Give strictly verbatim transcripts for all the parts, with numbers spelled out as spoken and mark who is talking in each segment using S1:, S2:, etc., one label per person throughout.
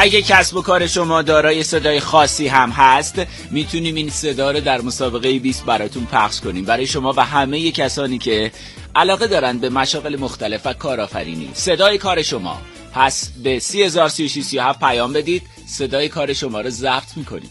S1: اگه کسب و کار شما دارای صدای خاصی هم هست، میتونیم این صدا رو در مسابقه بیست براتون پخش کنیم برای شما و همه کسانی که علاقه دارن به مشاغل مختلف و کارآفرینی. صدای کار شما. پس به سی هزار و سی و شش سی و هفت پیام بدید، صدای کار شما رو ضبط میکنیم.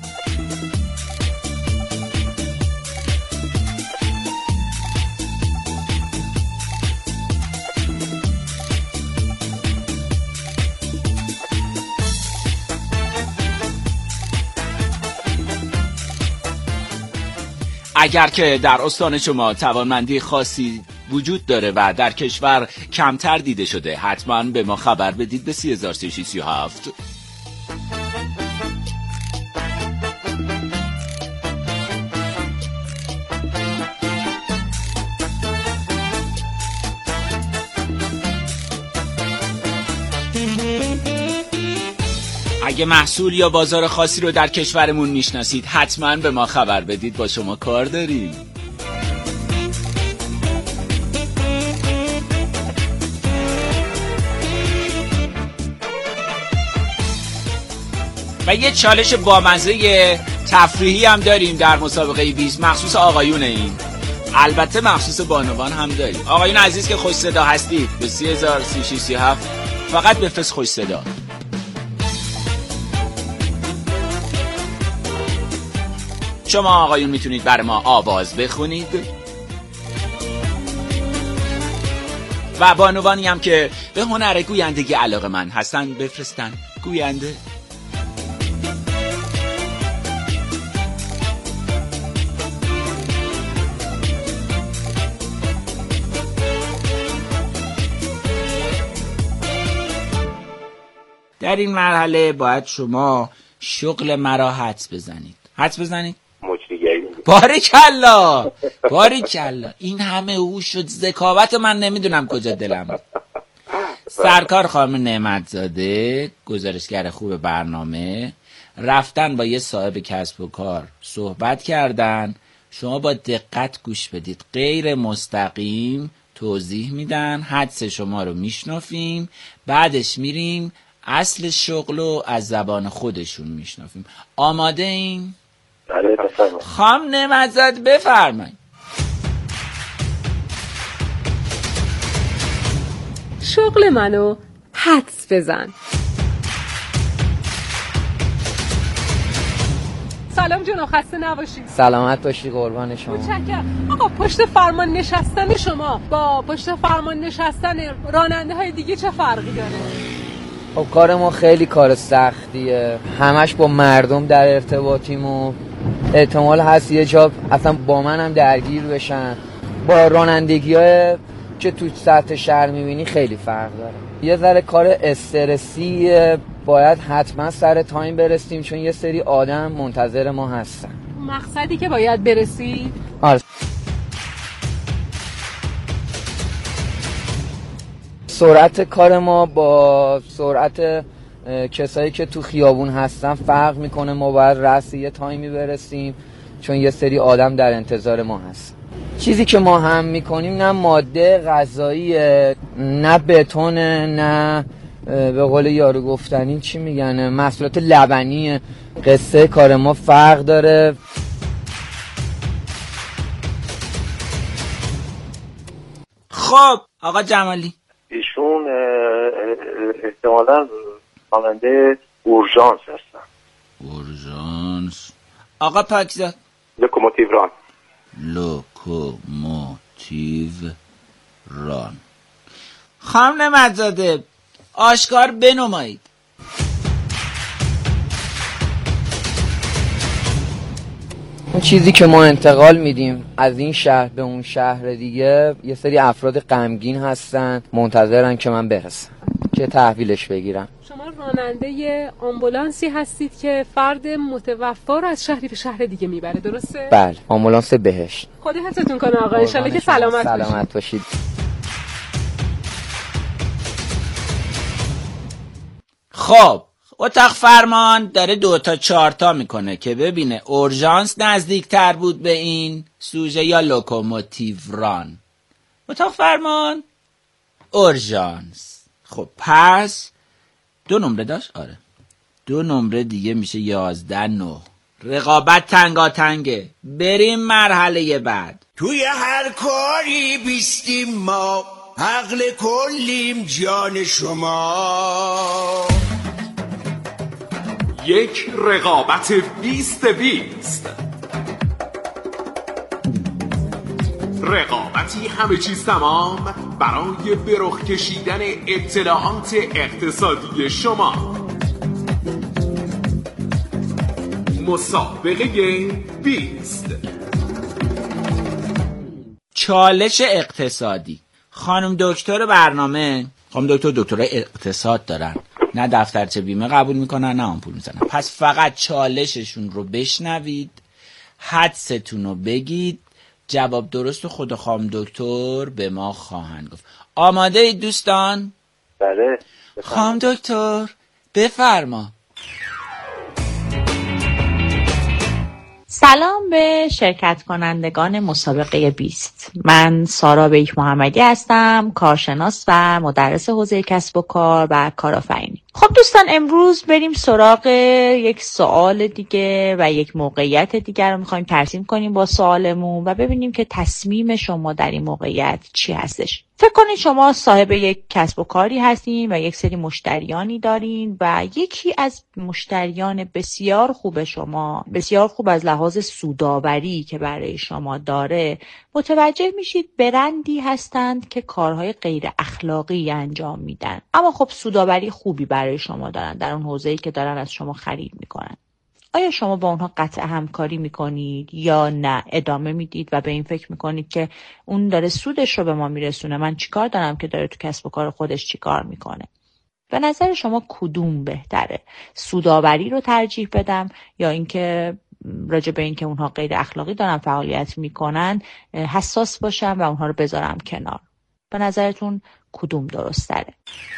S1: اگر که در استان شما توانمندی خاصی وجود داره و در کشور کمتر دیده شده، حتما به ما خبر بدید به سی هزار و سی و شش سی و هفت. اگه محصول یا بازار خاصی رو در کشورمون میشناسید، حتما به ما خبر بدید، با شما کار داریم. و یه چالش بامزه تفریحی هم داریم در مسابقه بیست، مخصوص آقایون. این البته مخصوص بانوان هم داریم. آقایون عزیز که خوش صدا هستید، به سی هزار و سی و شش سی و هفت فقط بفرست خوش صدا. شما آقایون میتونید برای ما آواز بخونید و بانوانی هم که به هنر گویندگی علاقه‌مند هستن بفرستن گوینده. در این مرحله باید شما شغل مرا حدس بزنید. حدس بزنید؟ باریکلا باریکلا. این همه هوش و ذکاوت من نمیدونم کجا دلم بود. سرکار خانم نعمتزاده، گزارشگر خوب برنامه، رفتن با یه صاحب کسب و کار صحبت کردن. شما با دقت گوش بدید، غیر مستقیم توضیح میدن، حدس شما رو میشنفیم، بعدش میریم اصل شغل رو از زبان خودشون میشنفیم. آماده این؟
S2: بله بفرمایید.
S1: خانم نعمتزاده بفرمایید.
S3: شغل منو حدس بزن. سلام جون، خسته نباشید.
S4: سلامت باشی قربان شما.
S3: متشکرم. آقا پشت فرمان نشستن شما با پشت فرمان نشستن راننده های دیگه چه فرقی داره؟
S4: خب کار ما خیلی کار سختیه، همش با مردم در ارتباطیم و احتمال هست یه جا اصلا با منم درگیر بشن. با رانندگی های که تو سطح شهر میبینی خیلی فرق داره. یه ذره کار استرسیه، باید حتما سر تایم برسیم چون یه سری آدم منتظر ما هستن.
S3: مقصدی که باید برسید؟
S4: آره. سرعت کار ما با سرعت کسایی که تو خیابون هستن فرق میکنه. ما باید رأس یه تایمی برسیم چون یه سری آدم در انتظار ما هست. چیزی که ما هم میکنیم نه ماده غذایی، نه بتون، نه به قول یارو گفتنی چی میگن محصولات لبنی. قصه کار ما فرق داره.
S1: خب آقا جمالی،
S2: ایشون احتمالاً خواننده اورژانس هستن.
S1: اورژانس. آقا پاکزاد،
S2: لوکوموتیو ران.
S1: لوکوموتیو ران. خانم نعمتزاده آشکار بنمایید.
S4: اون چیزی که ما انتقال میدیم از این شهر به اون شهر دیگه، یه سری افراد غمگین هستن منتظرن که من برسم که تحویلش بگیرم.
S3: شما راننده آمبولانسی هستید که فرد متوفا رو از شهری به شهر دیگه میبره، درسته؟
S4: بله، آمبولانس بهشت.
S3: خدا حفظتون کنه آقا، ان شاءالله که سلامت باشید.
S4: سلامت باشید.
S1: خب اتاق فرمان داره دو تا چهار تا میکنه که ببینه اورژانس نزدیک تر بود به این سوژه یا لوکوموتیو ران. اتاق فرمان اورژانس. خب پس دو نمره داشت. آره دو نمره دیگه میشه یازده نه. رقابت تنگاتنگه. بریم مرحله بعد.
S5: توی هر کاری بیستیم ما، عقل کلیم جان شما.
S6: یک رقابت بیست بیست. رقابتی همه چیز تمام برای به رخ کشیدن اطلاعات اقتصادی شما. مسابقه بیست.
S1: چالش اقتصادی. خانم دکتر برنامه، خانم دکتر دکترای اقتصاد دارن، نه دفترچه بیمه قبول میکنن نه آمپول میزنن. پس فقط چالششون رو بشنوید، حدستون رو بگید، جواب درست خود خانم دکتر به ما خواهند گفت. آماده اید دوستان؟
S2: بله.
S1: خانم دکتر بفرما.
S7: سلام به شرکت کنندگان مسابقه بیست. من سارا بیک محمدی هستم، کارشناس و مدرس حوزه کسب و کار و کارآفرینی. خب دوستان، امروز بریم سراغ یک سوال دیگه و یک موقعیت دیگر رو میخوایم ترسیم کنیم با سوالمون و ببینیم که تصمیم شما در این موقعیت چی هستش. فکر کنید شما صاحب یک کسب و کاری هستین و یک سری مشتریانی دارین و یکی از مشتریان بسیار خوب شما، بسیار خوب از لحاظ سودآوری که برای شما داره، متوجه میشید برندی هستند که کارهای غیر اخلاقی انجام میدن، اما خب سودآوری خوبی برای شما دارن در اون حوزه‌ای که دارن از شما خرید میکنن. آیا شما با اونها قطع همکاری میکنید یا نه ادامه میدید و به این فکر میکنید که اون داره سودش رو به ما میرسونه، من چیکار دارم که داره تو کسب و کار خودش چیکار میکنه؟ به نظر شما کدوم بهتره؟ سودآوری رو ترجیح بدم یا اینکه راجع به اینکه اونها غیر اخلاقی دارن فعالیت میکنن حساس باشم و اونها رو بذارم کنار؟ به نظرتون کدوم درست تره؟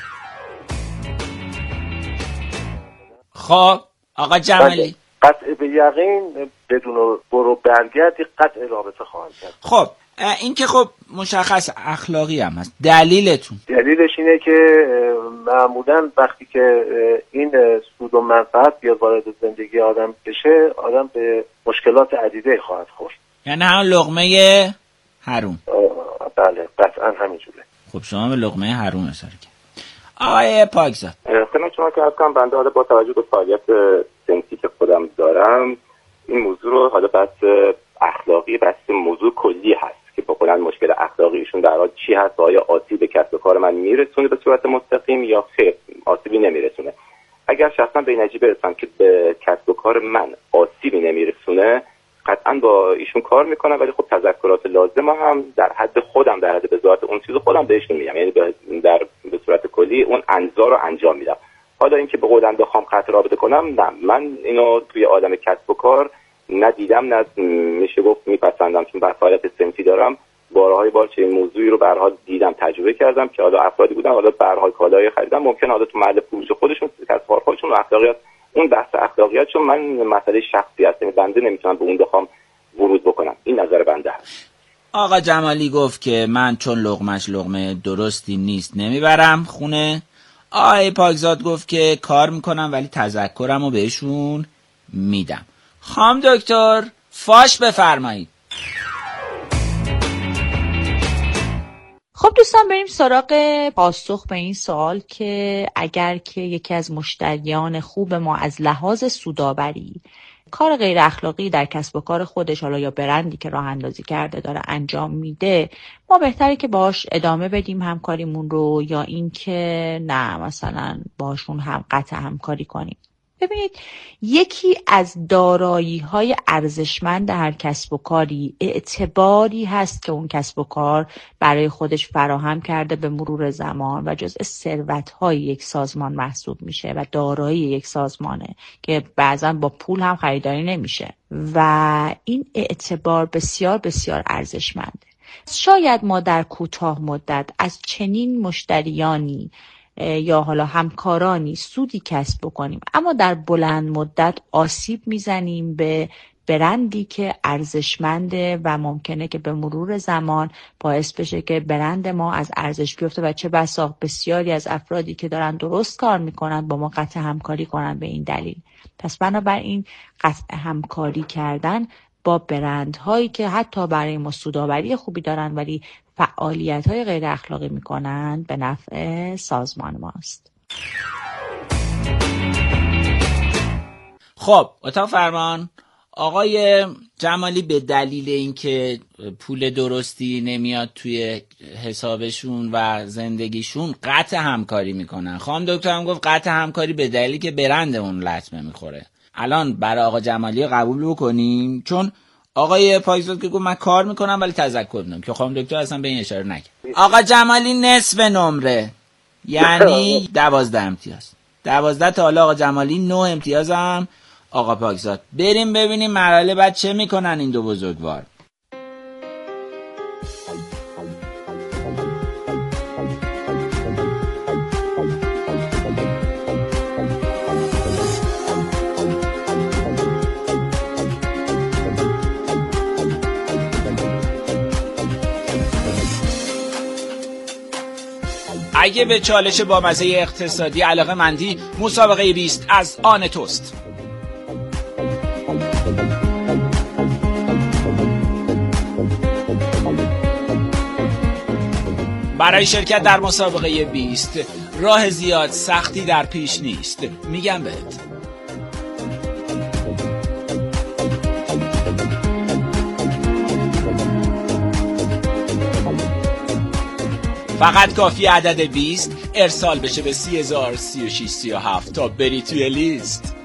S1: خب آقا جمالی،
S2: قطع به یقین بدون برو برگردی قطع رابطه خواهم کرد.
S1: خب این که خب مشخص اخلاقی هم هست. دلیلتون؟
S2: دلیلش اینه که معمولا وقتی که این سود و منفعت بیاد وارد زندگی آدم بشه، آدم به مشکلات عدیده خواهد خورد.
S1: یعنی هم لقمه حروم.
S2: بله قطعا همینجوره.
S1: خب شما به لقمه حروم اشاره کرد. آقای پاکزاد،
S8: خدمت شما که عرض کنم بنده حالا با توجه به فعالیت سنفی که خودم دارم این موضوع رو حالا بحث اخلاقی بحث موضوع کلی هست که با کلا مشکل اخلاقی ایشون در حال چی هست، آیا آسیب به کسب و کار من میرسونه به صورت مستقیم یا خیر آسیبی نمیرسونه. اگر شخصا به نتیجه برسم که به کسب و کار من آسیبی نمیرسونه قطعا با ایشون کار میکنم، ولی خب تذکرات لازم هم در حد خودم در حد وزارت اون چیزو خودم بهشون میگم، یعنی در به صورت کلی اون انظار رو انجام میدم. حالا اینکه به قولم بخوام قطع رابطه کنم، نه، من اینو توی عالم کسب و کار ندیدم، نه میشه گفت میپسندم، چون به فعالیت صنفی دارم بارهای بار چه موضوعی رو به هر حال دیدم، تجربه کردم که حالا افرادی بودن حالا به هر حال کالای خریدن ممکن حالا تو محل فروش خودشون کسب کار خودشون اخلاقیات، اون بحث اخلاقیات چون من مسئله شخصی هست، بنده نمیتونم به اون بخوام ورود بکنم. این نظر بنده هست.
S1: آقا جمالی گفت که من چون لقمش لقمه درستی نیست نمیبرم خونه. آقای پاکزاد گفت که کار میکنم ولی تذکرم رو بهشون میدم. خانم دکتر فاش بفرمایید.
S7: خب دوستان، بریم سراغ پاسخ به این سوال که اگر که یکی از مشتریان خوب ما از لحاظ سودآوری کار غیر اخلاقی در کسب و کار خودش حالا یا برندی که راه اندازی کرده داره انجام میده، ما بهتره که باهاش ادامه بدیم همکاریمون رو یا اینکه نه مثلا باهاشون هم قطع همکاری کنیم. ببینید، یکی از دارایی‌های ارزشمند هر کسب و کاری اعتباری هست که اون کسب و کار برای خودش فراهم کرده به مرور زمان و جزء ثروت‌های یک سازمان محسوب میشه و دارایی یک سازمانه که بعضا با پول هم خریداری نمیشه و این اعتبار بسیار بسیار ارزشمنده. شاید ما در کوتاه مدت از چنین مشتریانی یا حالا همکارانی سودی کسب بکنیم، اما در بلند مدت آسیب میزنیم به برندی که ارزشمنده و ممکنه که به مرور زمان باعث بشه که برند ما از ارزش بیفته و چه بسا بسیاری از افرادی که دارن درست کار میکنن با ما قطع همکاری کنن به این دلیل. پس بنابراین قطع همکاری کردن با برندهایی که حتی برای ما سودآوری خوبی دارن ولی فعالیت‌های غیر اخلاقی میکنن به نفع سازمان ماست.
S1: خب اتاق فرمان، آقای جمالی به دلیل اینکه پول درستی نمیاد توی حسابشون و زندگیشون قطع همکاری میکنن. خانم دکتر هم گفت قطع همکاری به دلیلی که برند اون لطمه میخوره. الان برای آقا جمالی قبول بکنیم؟ چون آقای پاکزاد که گفت من کار میکنم ولی تذکر میدم که خانم دکتر اصلا به این اشاره نکرد. آقا جمالی نصف نمره یعنی دوازده امتیاز. دوازده تا حالا آقا جمالی نه امتیاز هم آقا پاکزاد. بریم ببینیم مرحله بعد چه میکنن این دو بزرگوار. اگه به چالش با مزه اقتصادی علاقه مندی، مسابقه بیست از آن توست. برای شرکت در مسابقه بیست راه زیاد سختی در پیش نیست. میگم بهت فقط کافی عدد بیست ارسال بشه به سی هزار سی و شش سی و هفت تا بری توی لیست.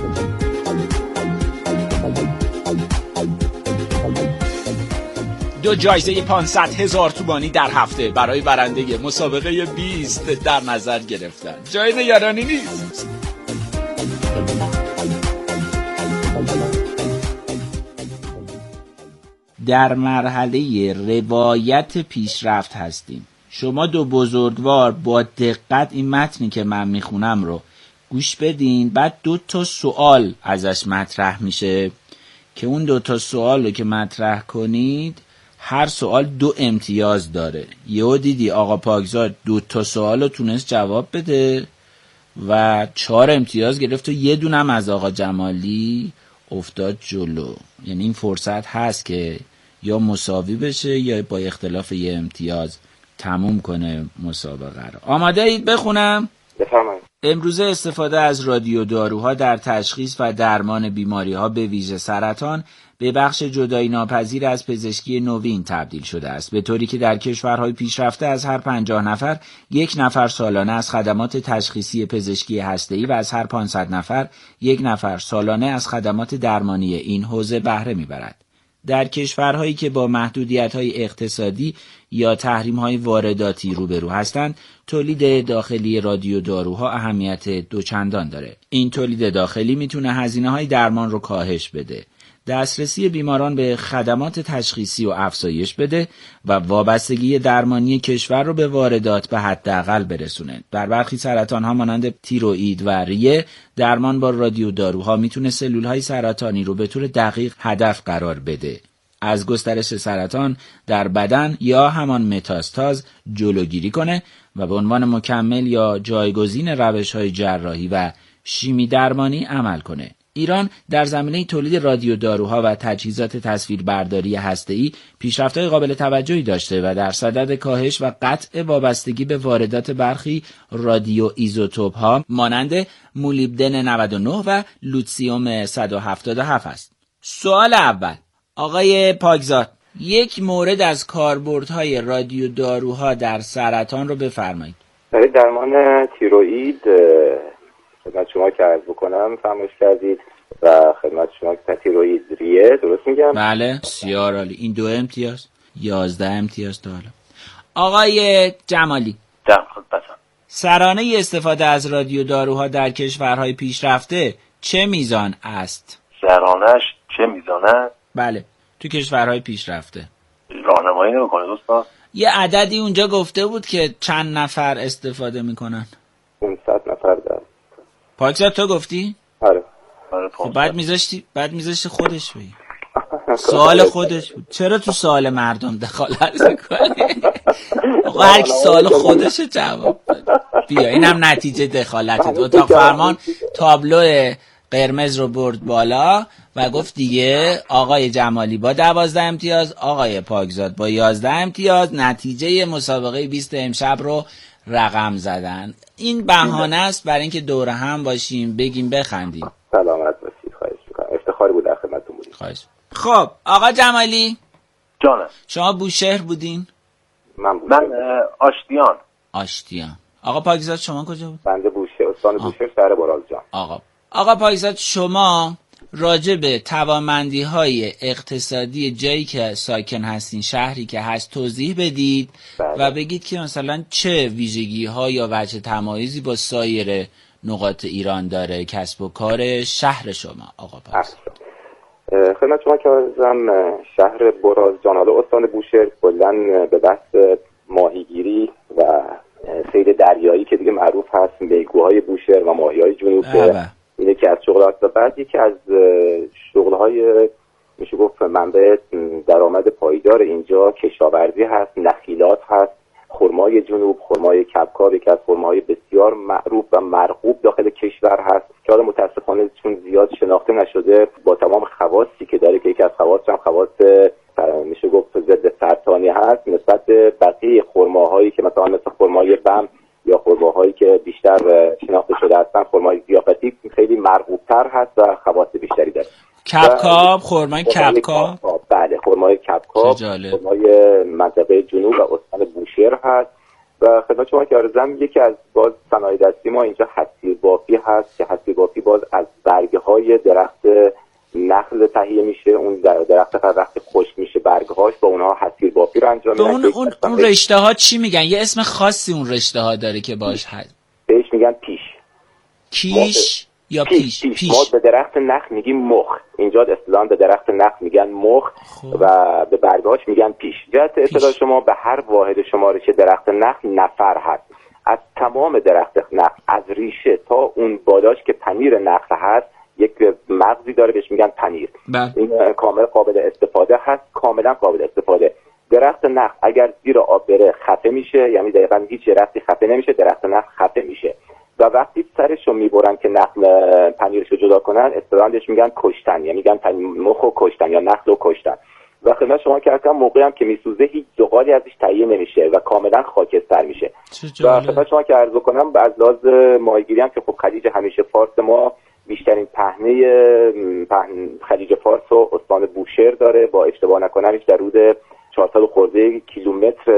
S1: دو جایزه پانصد هزار تومانی در هفته برای برنده مسابقه بیست در نظر گرفتن. جای نگرانی نیست. در مرحله روایت پیشرفت هستیم. شما دو بزرگوار با دقت این متنی که من میخونم رو گوش بدین، بعد دو تا سوال ازش مطرح میشه که اون دو تا سوال رو که مطرح کنید هر سوال دو امتیاز داره. یهو دیدی آقا پاکزاد دو تا سوال رو تونست جواب بده و چهار امتیاز گرفت و یه دونم از آقا جمالی افتاد جلو. یعنی این فرصت هست که یا مساوی بشه یا با اختلاف یه امتیاز تموم کنه مسابقه رو. آماده اید بخونم؟
S8: بفرمایید.
S1: امروزه استفاده از رادیو داروها در تشخیص و درمان بیماری‌ها به ویژه سرطان به بخش جدایی ناپذیر از پزشکی نوین تبدیل شده است، به طوری که در کشورهای پیشرفته از هر پنجاه نفر یک نفر سالانه از خدمات تشخیصی پزشکی هسته‌ای و از هر پانصد نفر یک نفر سالانه از خدمات درمانی این حوزه بهره می‌برد. در کشورهایی که با محدودیت‌های اقتصادی یا تحریم‌های وارداتی روبرو هستند، تولید داخلی رادیو داروها اهمیت دوچندان داره. این تولید داخلی میتونه هزینه‌های درمان رو کاهش بده، دسترسی بیماران به خدمات تشخیصی و افزایش بده و وابستگی درمانی کشور رو به واردات به حداقل برسونه. در برخی سرطان‌ها مانند تیروئید و ریه، درمان با رادیو داروها میتونه سلول‌های سرطانی رو به طور دقیق هدف قرار بده، از گسترش سرطان در بدن یا همان متاستاز جلوگیری کنه و به عنوان مکمل یا جایگزین روش‌های جراحی و شیمی درمانی عمل کنه. ایران در زمینه تولید رادیو داروها و تجهیزات تصویربرداری هسته‌ای پیشرفت‌های قابل توجهی داشته و در صدد کاهش و قطع وابستگی به واردات برخی رادیو ایزوتوپ‌ها مانند مولیبدن نود و نه و لوتسیوم صد و هفتاد و هفت است. سوال اول، آقای پاکزاد، یک مورد از کاربردهای رادیو داروها در سرطان رو بفرمایید.
S8: برای درمان تیروئید خدمت شما که عرض بکنم فرمایش کردید و خدمت شما که تیروئید ریه، درست میگم؟
S1: بله، بسیار عالی. این دو امتیاز، یازده امتیاز تا حالا. آقای جمالی،
S2: در خدمتم.
S1: سرانه استفاده از رادیو داروها در کشورهای پیشرفته چه میزان است؟
S2: سرانش چه میزانه؟
S1: بله، تو کشورهای پیشرفته.
S2: راهنمایی نمی‌کنه دوستان؟
S1: یه عددی اونجا گفته بود که چند نفر استفاده میکنن.
S8: پانصد نفر در.
S1: پاکزاد تو گفتی؟
S8: آره.
S1: خب بعد میذاشتی بعد میذاشتی خودش بگی. سوال خودش بود. چرا تو سوال مردم دخالت میکنی؟ آقا هر کی سوال خودش جواب بده. بیا اینم نتیجه دخالت. اتاق فرمان تابلو قرمز رو برد بالا و گفت دیگه آقای جمالی با دوازده امتیاز، آقای پاکزاد با یازده امتیاز نتیجه مسابقه بیست امشب رو رقم زدن. این بهانه است برای اینکه دور هم باشیم، بگیم، بخندیم.
S8: سلامت باشید. خواهش می‌کنم. افتخاری بود در خدمتتون بودیم.
S1: خواهش. خب آقا جمالی
S2: جانم،
S1: شما بوشهر بودین؟
S2: من من آشتیان.
S1: آشتیان. آقا پاکزاد شما کجا بود؟
S8: بنده بوشهر، استان بوشهر، شهر برازجان.
S1: آقا آقا پاکزاد شما راجع به توانمندی‌های اقتصادی جایی که ساکن هستین، شهری که هست توضیح بدید بله. و بگید که مثلا چه ویژگی‌ها یا وجه تمایزی با سایر نقاط ایران داره کسب و کار شهر شما. آقا پاکزاد
S8: خدمت شما که عزیزم، شهر برازجان حالا استان بوشهر کلاً به بحث ماهیگیری و صید دریایی که دیگه معروف هست، میگوهای بوشهر و ماهی‌های جنوب اینه که از شغلات و بعد یکی از شغل‌های میشه گفت منبع درآمد پایدار اینجا کشاورزی هست، نخیلات هست، خرمای جنوب، خرمای کبکاب یکی از خرماهای بسیار معروف و مرغوب داخل کشور هست که حالا متاسفانه چون زیاد شناخته نشده با تمام خواصی که داره که یکی از خواصش هم خواص میشه گفت ضد سرطانی هست نسبت به بقیه خرماهایی که مثلا مثل خرمای بم یا خرماهایی که بیشتر شناخته شده هستن، خرمای ضیافتی خیلی مرغوب‌تر هست و خواص بیشتری داره.
S1: کبکاب، خرمای کبکاب،
S8: بله خرمای کبکاب، خرمای منطقه جنوب و استان بوشهر هست و خدمت شما که عرضم یکی از باز صنایع دستی ما اینجا حصیر بافی هست که حصیر بافی باز از برگ‌های درخت نخل تهیه میشه، اون درخت هر وقت خشک میشه برگ‌هاش با اونها حصیر بافی رو انجام میدن.
S1: اون اون, اون رشته ها چی میگن؟ یه اسم خاصی اون رشته ها داره که باش هست.
S8: بهش میگن پیش.
S1: کیش یا پیش؟
S8: پیش. پیش. ما به درخت نخل میگیم مخ. اینجا اصطلاحاً به درخت نخل میگن مخ خوب. و به برگ‌هاش میگن پیش. جهت اطلاع شما به هر واحد شمارش درخت نخل نفر هست. از تمام درخت نخل از ریشه تا اون بالاش که پنیر نخل هست یک مغزی داره بهش میگن پنیر.
S1: بله.
S8: این کامل قابل استفاده هست، کاملا قابل استفاده. درخت نخل اگر زیر آب بره خفه میشه، یعنی دقیقاً هیچ درختی خفه نمیشه، درخت نخل خفه میشه و وقتی سرشو میبرن که نخل پنیرشو جدا کنن اصطلاحاً بهش میگن کشتن، یعنی میگن مخو کشتن یا نخلو کشتن. و خدمت شما که اصلا موقعی هم که میسوزه هیچ زغالی ازش تهیه نمیشه و کاملا خاکستر میشه. و خدمت شما که عرض کنم از لحاظ ماهیگیری هم که خب خلیج همیشه فارس ما بیشترین پهنه پهن خلیج فارس و استان بوشهر داره، با اشتباه نکنم در حدود چهارصد خورده کیلومتر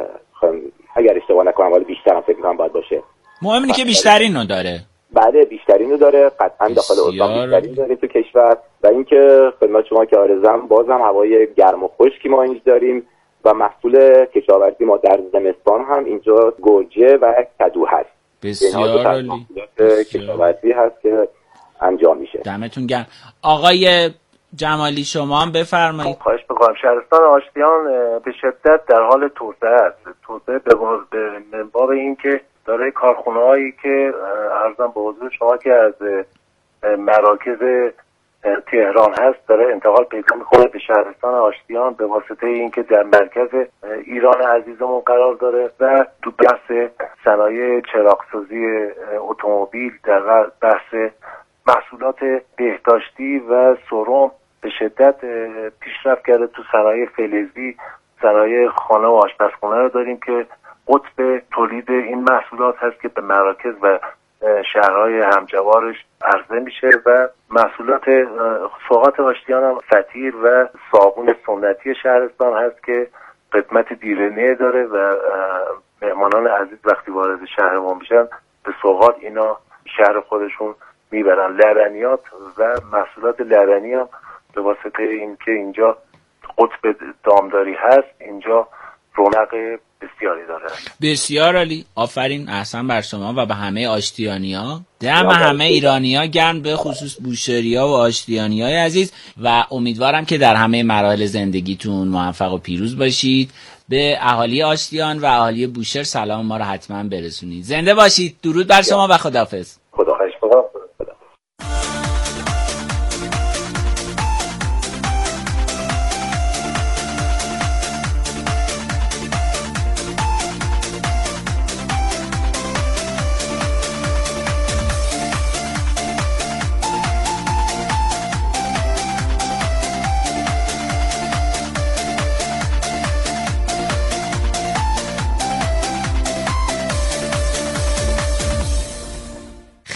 S8: اگر اشتباه نکنم، ولی بیشتر هم فکر کنم باید باشه.
S1: مهم اینه که بیشترین رو داره.
S8: بله بیشترین رو داره، قطعا داخل استان بیشترین داره تو کشور. و اینکه خدمت شما که آرزم بازم هوای گرم و خشکی ما اینجا داریم و محصول کشاورزی ما در زمستان هم اینجا گوجه و کدو هست.
S1: بسیار عالی.
S8: کشاورزی هست که انجام میشه.
S1: دمتون گرم. آقای جمالی شما هم بفرمایید.
S2: خواهش می‌کنم. شهرستان آشتیان به شدت در حال توسعه است. توسعه به منباب این که داره کارخونه‌هایی که عرضم به حضور شما که از مراکز تهران هست داره انتقال پیدا می‌کنه به شهرستان آشتیان به واسطه اینکه در مرکز ایران عزیزمون قرار داره و تو بحث صنایع چراغ‌سازی اتومبیل، در بحث محصولات بهداشتی و سرم به شدت پیشرفت کرده. تو صنایع فلزی، صنایع خانه و آشپزخونه رو داریم که قطب تولید این محصولات هست که به مراکز و شهرهای همجوارش عرضه میشه و محصولات سوغات آشتیان هم فطیر و صابون سنتی شهرستان هست که قدمت دیرینه داره و مهمانان عزیز وقتی وارد شهر ما میشن به سوغات اینا شهر خودشون میبرن. لبنیات و محصولات لبنی هم به واسطه اینکه اینجا قطب دامداری هست اینجا رونق بسیاری داره.
S1: بسیار عالی، آفرین، احسن بر شما و به همه آشتیانی‌ها. دم همه ایرانی‌ها گرم، به خصوص بوشهری‌ها و آشتیانی‌های عزیز و امیدوارم که در همه مراحل زندگیتون موفق و پیروز باشید. به اهالی آشتیان و اهالی بوشهر سلام ما رو حتما برسونید. زنده باشید. درود بر شما و خداحافظ.
S8: خدا خواهش می‌کنم.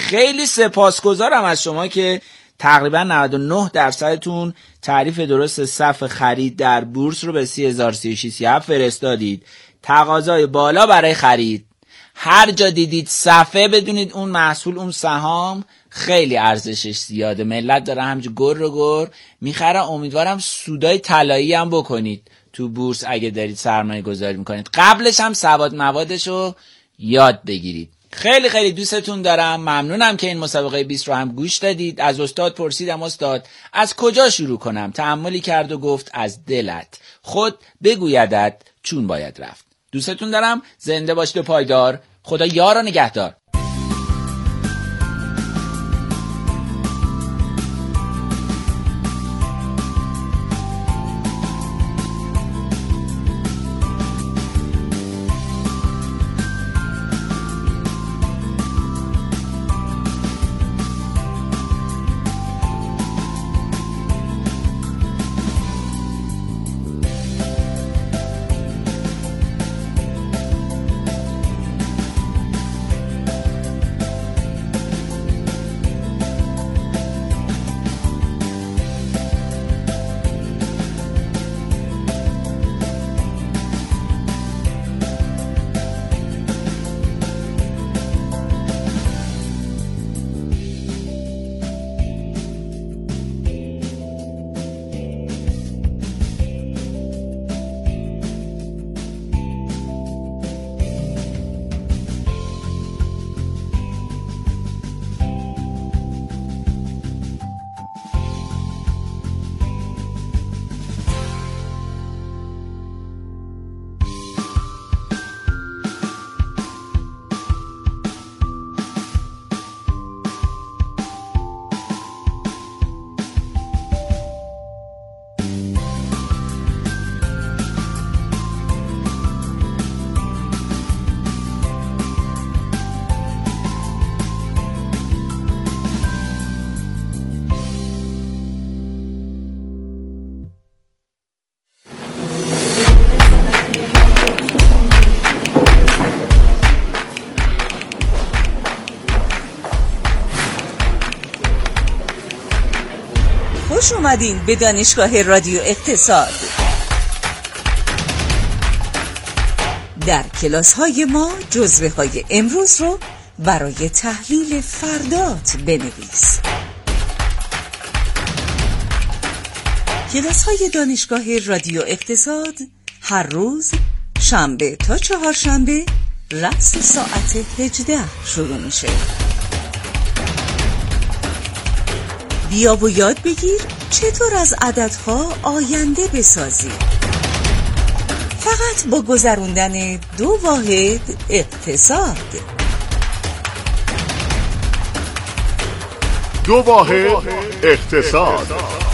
S1: خیلی سپاسگزارم از شما که تقریبا نود و نه درصدتون تعریف درست صف خرید در بورس رو به سی هزار و سی و شش سی و هفت فرستادید. تقاضای بالا برای خرید. هر جا دیدید صفحه بدونید اون محصول، اون سهام خیلی ارزشش زیاده. ملت داره همینجور گر رو گر میخرن. امیدوارم سودای طلایی هم بکنید تو بورس اگه دارید سرمایه گذاری میکنید. قبلش هم سواد موادش رو یاد بگیرید. خیلی خیلی دوستتون دارم. ممنونم که این مسابقه بیست رو هم گوش دادید. از استاد پرسیدم استاد از کجا شروع کنم؟ تأملی کرد و گفت از دلت، خود بگویدت چون باید رفت. دوستتون دارم. زنده باشید و پایدار. خدا یار و نگهدار.
S9: خوش اومدین به دانشگاه رادیو اقتصاد. در کلاس های ما جزوه های امروز رو برای تحلیل فردات بنویس. کلاس های دانشگاه رادیو اقتصاد هر روز شنبه تا چهارشنبه رأس ساعت هجده شروع میشه. بیا و یاد بگیر چطور از عددها آینده بسازی. فقط با گذروندن دو واحد اقتصاد.
S6: دو واحد اقتصاد.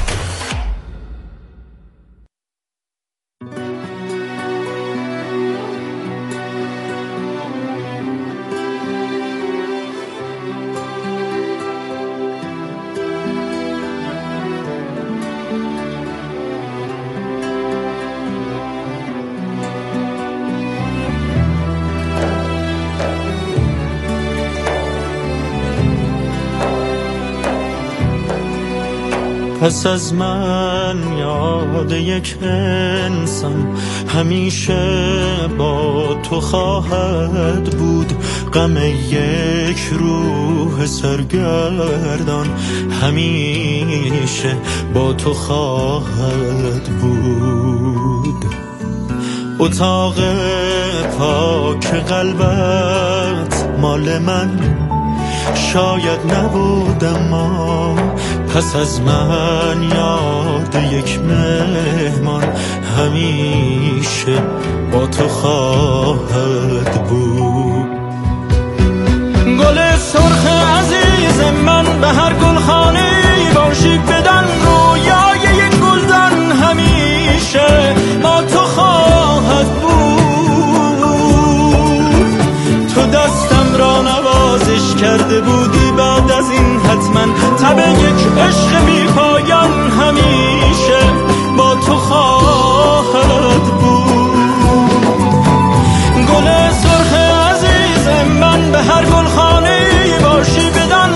S10: پس از من یاد یک انسان همیشه با تو خواهد بود. غم یک روح سرگردان همیشه با تو خواهد بود. اتاق پاک قلبت مال من شاید نبود، اما پس از من یاد یک مهمان همیشه با تو خواهد بود. گل سرخ عزیز من به هر گلخانه‌ای باشی بدن، رویای یک گلدان همیشه با تو خواهد بود. تو دستم را نوازش کرده بودی، بعد از این حتما تب یک عشق بی پایان همیشه با تو خواهد بود. گل سرخ عزیز من به هر گلخانه‌ای باشی بدان،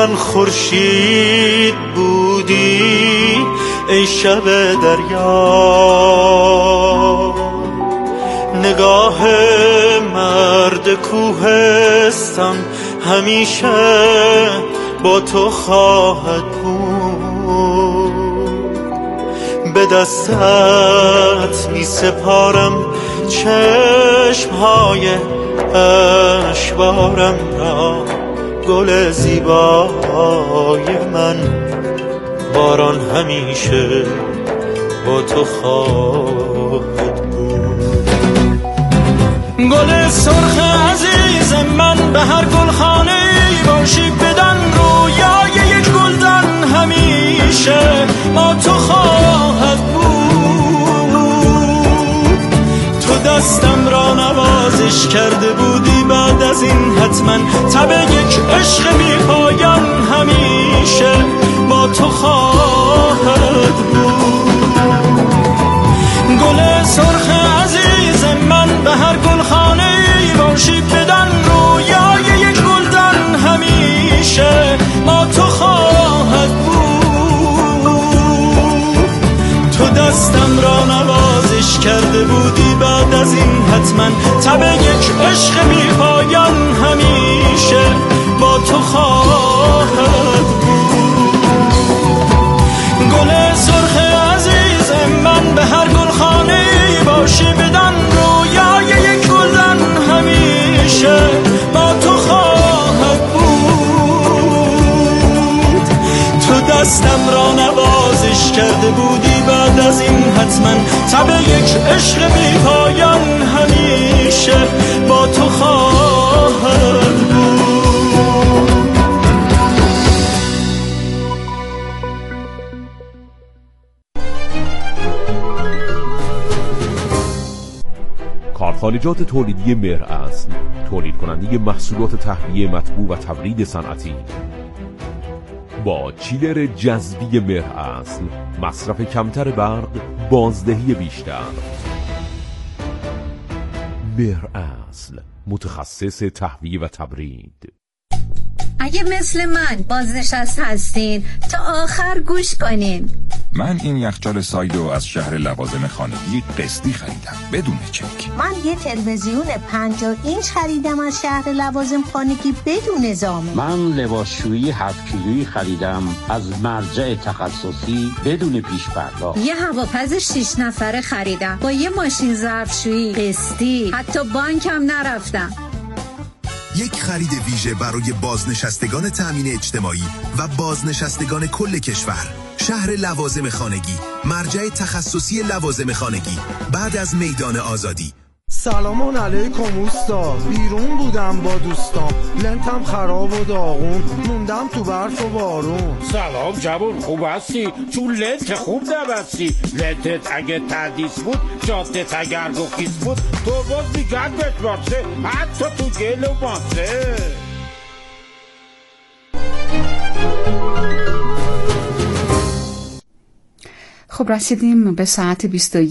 S10: من خورشید بودی ای شب دریا، نگاه مرد کوهستان همیشه با تو خواهد بود. به دستت می سپارم چشمهای اشبارم را، گل زیبای من باران همیشه با تو خواهد بود. گل سرخ عزیز من به هر گلخانه باشی، بدن رویای یک گلدان همیشه با تو خواهد بود. تو دستم را نوازش کرده بودی، بعد از این حتما تب یک عشق بی پایان همیشه با تو خواهد بود. گل سرخ عزیز من به هر گلخانه باشی، بدن رویای یک گلدان همیشه با تو خواهد بود. تو دستم را نوازش کرده بودی، بعد از این حتما تب یک عشق بی پایان همیشه با تو خواهد بود. گل سرخ عزیز من به هر گلخانه باشی، بدن رویای یک گلدان همیشه با تو خواهد بود. تو دستم را نوازش کرده بودی، بعد از این حتما تب یک عشق بی پایان همیشه با تو خواهد بود.
S11: کارخانجات تولیدی مهر اصل، تولید کننده محصولات تهویه مطبوع و تبرید صنعتی. با چیلر جذبی مهر اصل، مصرف کمتر برق، بازدهی بیشتر. مهر اصل، متخصص تهویه و تبرید.
S12: اگه مثل من بازنشست هستین تا آخر گوش کنین.
S13: من این یخچال سایدو از شهر لوازم خانگی قسطی خریدم بدون چک.
S12: من یه تلویزیون پنجاه اینچ خریدم از شهر لوازم خانگی بدون زامن.
S14: من لباسشویی هفت کیلویی خریدم از مرجع تخصصی بدون پیش پرداخت.
S12: یه هواپز شش نفره خریدم با یه ماشین ظرفشویی قسطی، حتی بانکم نرفتم.
S15: یک خرید ویژه برای بازنشستگان تأمین اجتماعی و بازنشستگان کل کشور. شهر لوازم خانگی، مرجع تخصصی لوازم خانگی، بعد از میدان آزادی.
S16: سلام علیکم اوستا، بیرون بودم با دوستام، لنتم خراب و داغون، موندم تو برف و بارون.
S5: سلام جوون، خوب هستی؟ چون لنت خوب نبستی. لنتت اگه تردیس بود، جادت اگر گفیز بود، تو باز میگن بشمارسه، حتی تو گل و ماسه.
S17: خب رسیدیم به ساعت بیست و